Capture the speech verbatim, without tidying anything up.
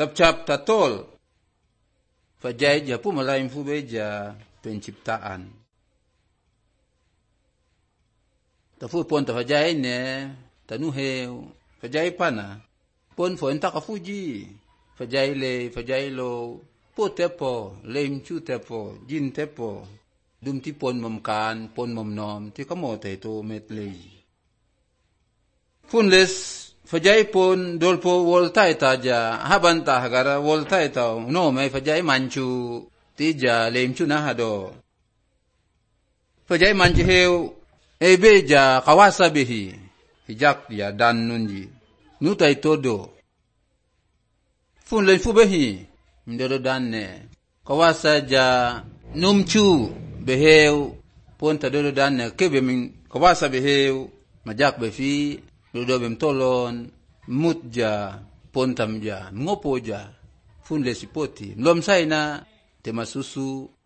Tapcap tatol. Fajai ja pu malaim fu beja penciptaan. Tafu pon ta fajai ne tanuheu. Fajai pana. Pon fo enta ka fuji. Fajai le, fajai lo. Po tepo, leim chu tepo, jin tepo. Dum ti pon mom kan, pon mom nom, ti kamote to met lei. Funles, fajai pon dolpo voltai ta ja, habanta hagara voltai ta, no may fajai manchu, ti ja leim chu na hado. Fajai manchu heu, ebe ja kawasa behi, hijak ya dan nunji, nutai todo. Funles fu behi, mdodo dan ne, kawasa ja numchu, beheu, pon ta dodo dan ne, kebe min kawasa beheu, majak befi, dodo bem tolon, mutja, pontam ja, ngopo ja, funle sipoti. Mlom say na, temasusu,